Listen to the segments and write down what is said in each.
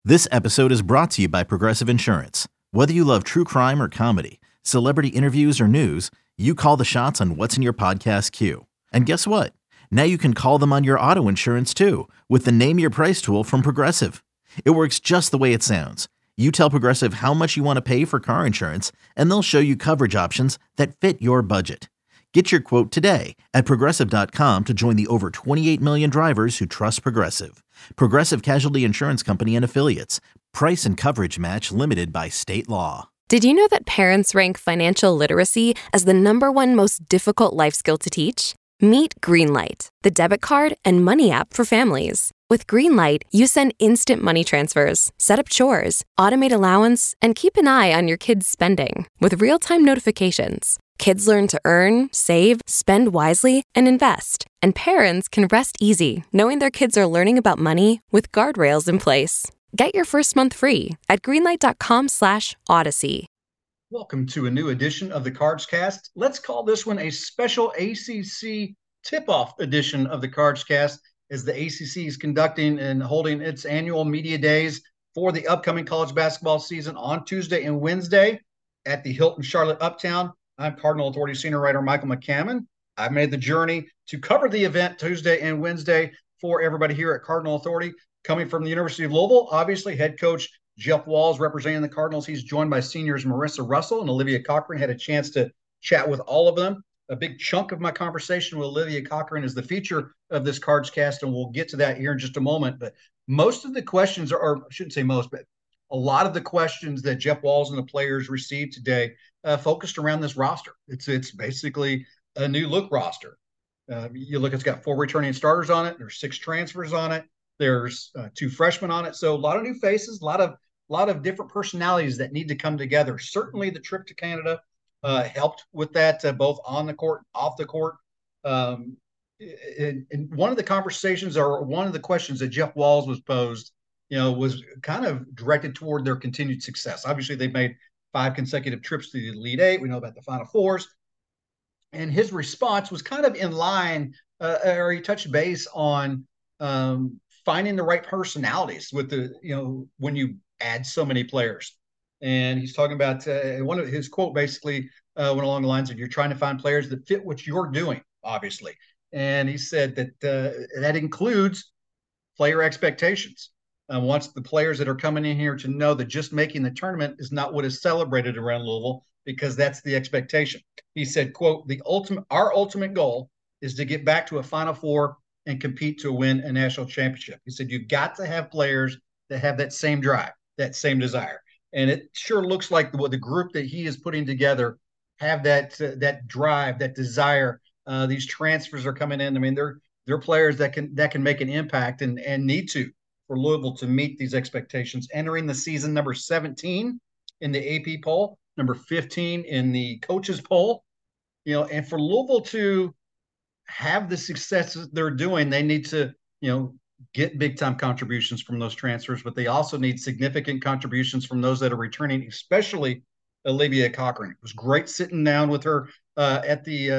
This episode is brought to you by Progressive Insurance. Whether you love true crime or comedy, celebrity interviews or news, you call the shots on what's in your podcast queue. And guess what? Now you can call them on your auto insurance too with the Name Your Price tool from Progressive. It works just the way it sounds. You tell Progressive how much you want to pay for car insurance, and they'll show you coverage options that fit your budget. Get your quote today at Progressive.com to join the over 28 million drivers who trust Progressive. Progressive Casualty Insurance Company and Affiliates. Price and coverage match limited by state law. Did you know that parents rank financial literacy as the #1 most difficult life skill to teach? Meet Greenlight, the debit card and money app for families. With Greenlight, you send instant money transfers, set up chores, automate allowance, and keep an eye on your kids' spending with real-time notifications. Kids learn to earn, save, spend wisely, and invest. And parents can rest easy knowing their kids are learning about money with guardrails in place. Get your first month free at greenlight.com/odyssey. Welcome to a new edition of the Cards Cast. Let's call this one a special ACC tip-off edition of the Cards Cast, as the ACC is conducting and holding its annual media days for the upcoming college basketball season on Tuesday and Wednesday at the Hilton Charlotte Uptown. I'm Cardinal Authority senior writer Michael McCammon. I've made the journey to cover the event Tuesday and Wednesday for everybody here at Cardinal Authority. Coming from the University of Louisville, obviously head coach Jeff Walz representing the Cardinals. He's joined by seniors Marissa Russell and Olivia Cochran. Had a chance to chat with all of them. A big chunk of my conversation with Olivia Cochran is the feature of this Cards Cast, and we'll get to that here in just a moment. But most of the questions are, I shouldn't say most, but a lot of the questions that Jeff Walz and the players received today focused around this roster. It's basically a new look roster. You look, it's got 4 returning starters on it. There's 6 transfers on it. There's 2 freshmen on it. So a lot of new faces, a lot of different personalities that need to come together. Certainly the trip to Canada helped with that, both on the court, off the court. And one of the conversations, or one of the questions that Jeff Walz was posed, was kind of directed toward their continued success. Obviously, they've made 5 consecutive trips to the Elite Eight. We know about the Final Fours. And his response was kind of in line, or he touched base on finding the right personalities with when you add so many players. And he's talking about one of his quote basically went along the lines of, you're trying to find players that fit what you're doing, obviously. And he said that that includes player expectations. Wants the players that are coming in here to know that just making the tournament is not what is celebrated around Louisville, because that's the expectation. He said, quote, our ultimate goal is to get back to a Final Four and compete to win a national championship. He said, you've got to have players that have that same drive, that same desire. And it sure looks like the group that he is putting together have that drive, that desire. These transfers are coming in. I mean, they're players that can make an impact and need to, for Louisville to meet these expectations. Entering the season number 17 in the AP poll, number 15 in the coaches poll, and for Louisville to have the success that they're doing, they need to, get big time contributions from those transfers, but they also need significant contributions from those that are returning, especially Olivia Cochran. It was great sitting down with her at the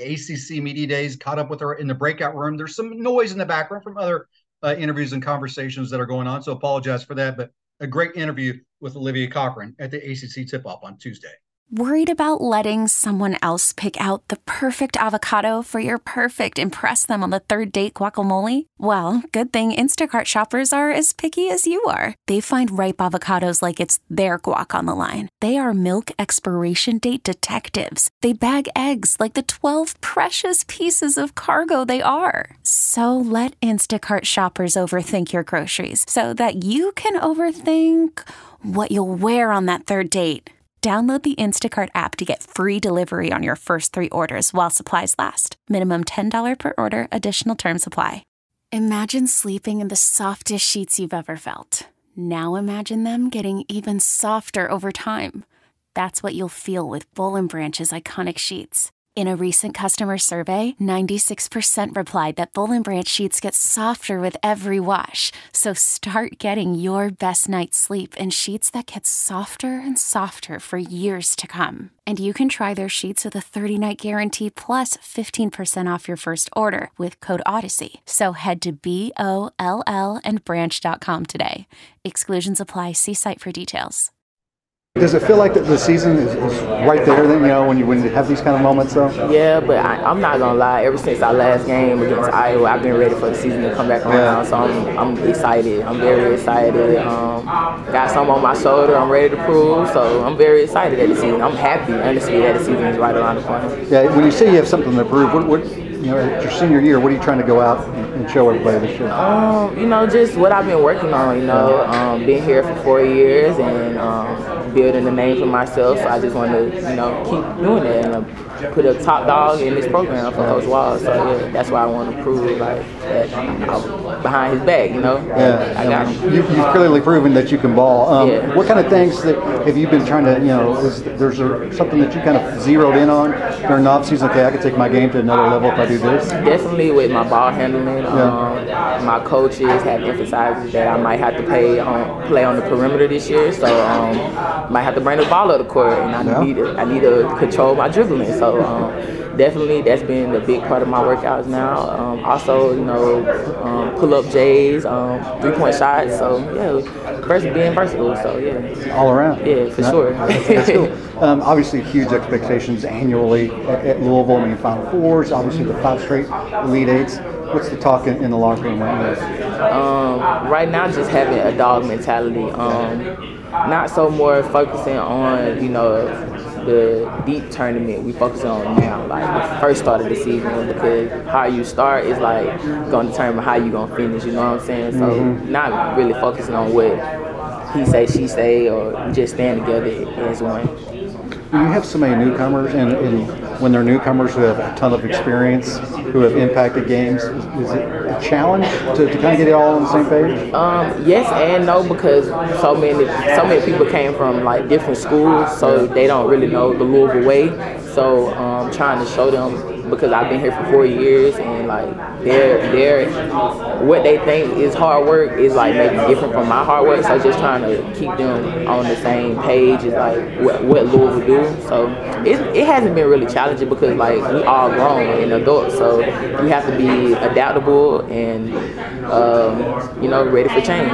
ACC media days, caught up with her in the breakout room. There's some noise in the background from other interviews and conversations that are going on, so apologize for that, but a great interview with Olivia Cochran at the ACC tip-off on Tuesday. Worried about letting someone else pick out the perfect avocado for your perfect impress them on the third date guacamole? Well, good thing Instacart shoppers are as picky as you are. They find ripe avocados like it's their guac on the line. They are milk expiration date detectives. They bag eggs like the 12 precious pieces of cargo they are. So let Instacart shoppers overthink your groceries so that you can overthink what you'll wear on that third date. Download the Instacart app to get free delivery on your first 3 orders while supplies last. Minimum $10 per order. Additional terms apply. Imagine sleeping in the softest sheets you've ever felt. Now imagine them getting even softer over time. That's what you'll feel with Boll & Branch's iconic sheets. In a recent customer survey, 96% replied that Boll & Branch sheets get softer with every wash. So start getting your best night's sleep in sheets that get softer and softer for years to come. And you can try their sheets with a 30-night guarantee plus 15% off your first order with code Odyssey. So head to BOLL and branch.com today. Exclusions apply. See site for details. Does it feel like that the season is right there then, when you have these kind of moments though? Yeah, but I'm not going to lie. Ever since our last game against Iowa, I've been ready for the season to come back around. So I'm excited. I'm very excited. Got something on my shoulder I'm ready to prove. So I'm very excited at the season. I'm happy, honestly, that the season is right around the corner. Yeah, when you say you have something to prove, what at your senior year, what are you trying to go out and show everybody this year? Just what I've been working on, been here for 4 years and building a name for myself. So I just want to, keep doing it and put a top dog in this program for Coach Walls. So yeah, that's why I want to prove that I'm behind his back, Yeah, I got him. You've clearly proven that you can ball. What kind of things have you been trying to, there's something that you kind of zeroed in on during the offseason? Okay, I could take my game to another level if I do this. Definitely with my ball handling. My coaches have emphasized that I might have to play on the perimeter this year, so might have to bring the ball up the court, and I need to control my dribbling. So definitely that's been a big part of my workouts now. Also, pull up J's, 3-point shots. So yeah, being versatile. So yeah, all around. Yeah, for sure. That's cool. Obviously, huge expectations annually at Louisville. Final Fours, obviously the 5 straight Elite Eights. What's the talk in the locker room right now? Right now, just having a dog mentality. Not so more focusing on, the deep tournament. We focus on now, like the first start of the season, because how you start is like going to determine how you gonna finish. You know what I'm saying? So not really focusing on what he say, she say, or just stand together as one. You have so many newcomers, and when they're newcomers who have a ton of experience, who have impacted games, is it a challenge to kind of get it all on the same page? Yes and no, because so many people came from like different schools, so they don't really know the Louisville way. So trying to show them, because I've been here for 4 years, and like they're what they think is hard work is like maybe different from my hard work. So just trying to keep them on the same page is like what Louisville do. So it hasn't been really challenging, because like we all grown and adults, so you have to be adaptable and ready for change.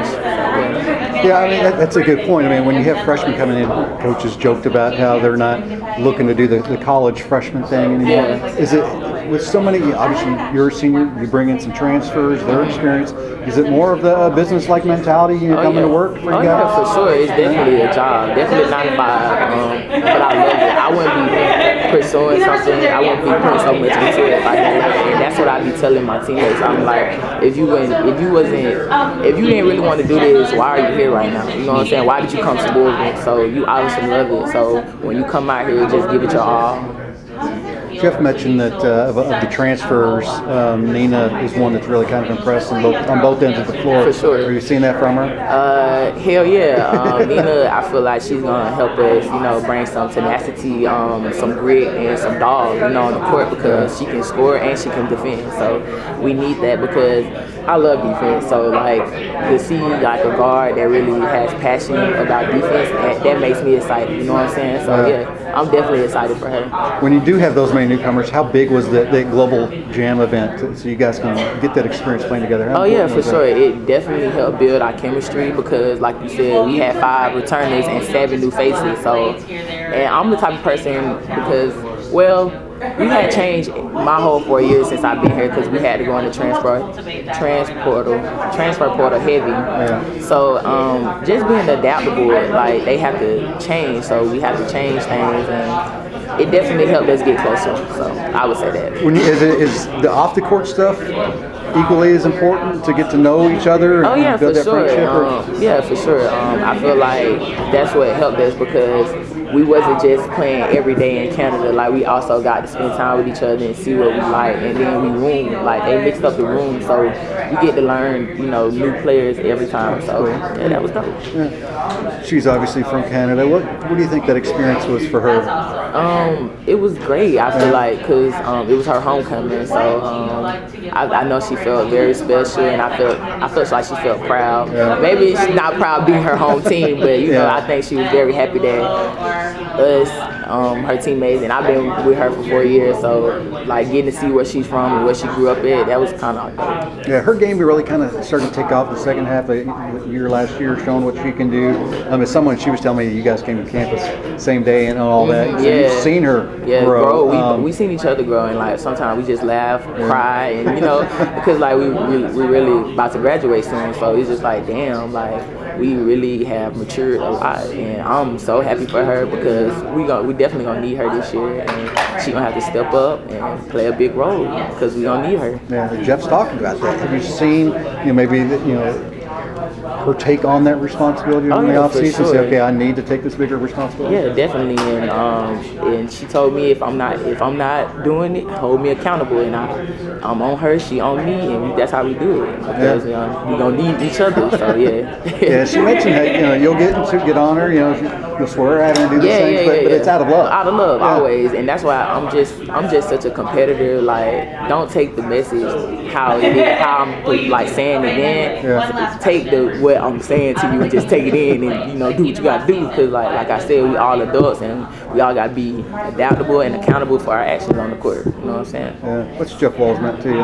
Yeah, that's a good point. When you have freshmen coming in, coaches joked about how they're not looking to do the college freshman thing anymore. Yeah. Is it with so many? Obviously, you're a senior. You bring in some transfers, their experience. Is it more of the business-like mentality coming to work for you guys? Yeah, for sure. It's definitely a job. Definitely 9 to 5. But I love it. I wouldn't be pursuing something. I wouldn't be putting so much into it if I didn't love it. And that's what I be telling my teammates. I'm like, if you didn't really want to do this, why are you here right now? You know what I'm saying? Why did you come to Louisville? So you obviously love it. So when you come out here, just give it your all. Jeff mentioned that of the transfers, Nina is one that's really kind of impressed on both ends of the floor. For sure. Are you seeing that from her? Hell yeah. Nina, I feel like she's going to help us, bring some tenacity, some grit, and some dog, on the court, because she can score and she can defend. So we need that, because I love defense. So, to see, a guard that really has passion about defense, that makes me excited. You know what I'm saying? So, yeah, I'm definitely excited for her. When you do have those many newcomers, how big was the Global Jam event so you guys can get that experience playing together? Oh yeah, for sure. It definitely helped build our chemistry, because like you said, we had 5 returners and 7 new faces. So, and I'm the type of person, because, we had changed my whole 4 years since I've been here, because we had to go in the transfer portal heavy. Yeah. So just being adaptable, they have to change, so we have to change things, and it definitely helped us get closer. So I would say that. Is the off the court stuff equally as important to get to know each other and yeah, build for that sure. friendship? Yeah, for sure. I feel like that's what helped us because we wasn't just playing every day in Canada. Like, we also got to spend time with each other and see what we like, and then we room. Like, they mixed up the room, so you get to learn, new players every time. So yeah, that was dope. Yeah. She's obviously from Canada. What do you think that experience was for her? It was great. I feel like because it was her homecoming, so I know she felt very special, and I felt like she felt proud. Yeah. Maybe she's not proud being her home team, but I think she was very happy that us, her teammates, and I've been with her for 4 years, so like getting to see where she's from and where she grew up at, that was kind of dope. Yeah, her game really kind of started to take off the second half of the year last year, showing what she can do. As someone, she was telling me you guys came to campus same day and all that. So you've seen her grow. We seen each other grow, and like sometimes we just laugh, cry, and because like we really about to graduate soon, so it's just like damn, like we really have matured a lot, and I'm so happy for her because we definitely gonna need her this year, and she gonna have to step up and play a big role because we gonna need her. Yeah, Jeff's talking about that. Have you seen maybe her take on that responsibility in the offseason? Sure. Say, okay, I need to take this bigger responsibility. Yeah, definitely. And she told me if I'm not doing it, hold me accountable. And I'm on her, she on me, and that's how we do it because we gonna need each other. So yeah. Yeah, she mentioned that you'll get on her, you'll swear at her and do the things, but it's out of love. Out of love, always, and that's why I'm just such a competitor. Like, don't take the message how I'm like saying it in. Yeah. Take what I'm saying to you and just take it in and do what you gotta do because like I said, we all adults and we all gotta be adaptable and accountable for our actions on the court. You know what I'm saying? Yeah. What's Jeff Walz meant to you?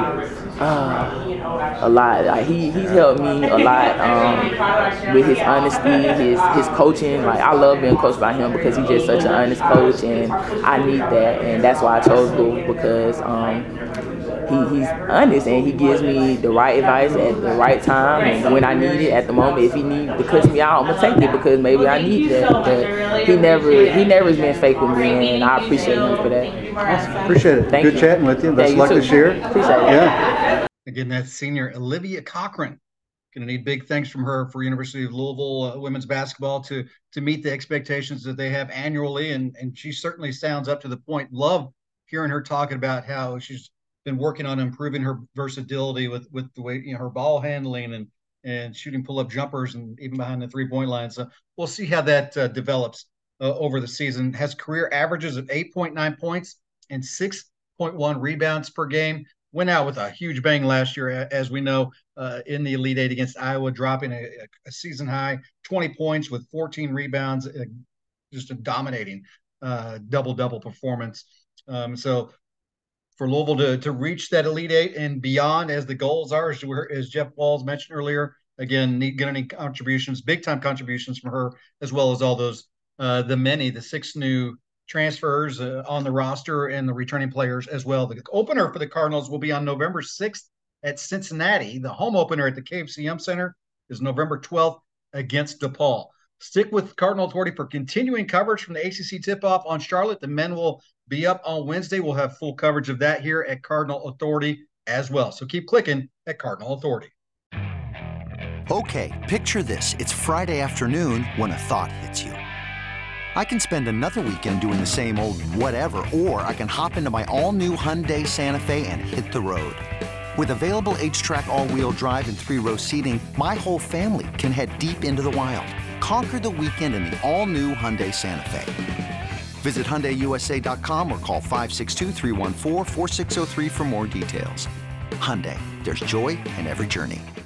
A lot. Like he's helped me a lot with his honesty, his coaching. Like, I love being coached by him because he's just such an honest coach, and I need that, and that's why I chose Lou because he's honest and he gives me the right advice at the right time and when I need it at the moment. If he needs to cuss me out, I'm gonna take it because maybe I need that. But he never has been fake with me, and I appreciate him for that. Awesome. Appreciate it. Thank Good you. chatting with you. Best of luck this year. Appreciate it. Yeah. Again, that's senior Olivia Cochran. Going to need big thanks from her for University of Louisville women's basketball to meet the expectations that they have annually, and she certainly sounds up to the point. Love hearing her talking about how she's been working on improving her versatility with the way her ball handling and shooting pull-up jumpers and even behind the three-point line. So we'll see how that develops over the season. Has career averages of 8.9 points and 6.1 rebounds per game. Went out with a huge bang last year, as we know, in the Elite Eight against Iowa, dropping a season high 20 points with 14 rebounds, just a dominating double-double performance. So for Louisville to reach that Elite Eight and beyond, as the goals are, as Jeff Walz mentioned earlier, again, going to need contributions, big-time contributions from her, as well as all those, the 6 new transfers on the roster and the returning players as well. The opener for the Cardinals will be on November 6th at Cincinnati. The home opener at the KFCM Center is November 12th against DePaul. Stick with Cardinal Authority for continuing coverage from the ACC tip-off on Charlotte. The men will be up on Wednesday. We'll have full coverage of that here at Cardinal Authority as well. So keep clicking at Cardinal Authority. Okay, picture this. It's Friday afternoon when a thought hits you. I can spend another weekend doing the same old whatever, or I can hop into my all-new Hyundai Santa Fe and hit the road. With available H-Track all-wheel drive and 3-row seating, my whole family can head deep into the wild. Conquer the weekend in the all-new Hyundai Santa Fe. Visit HyundaiUSA.com or call 562-314-4603 for more details. Hyundai, there's joy in every journey.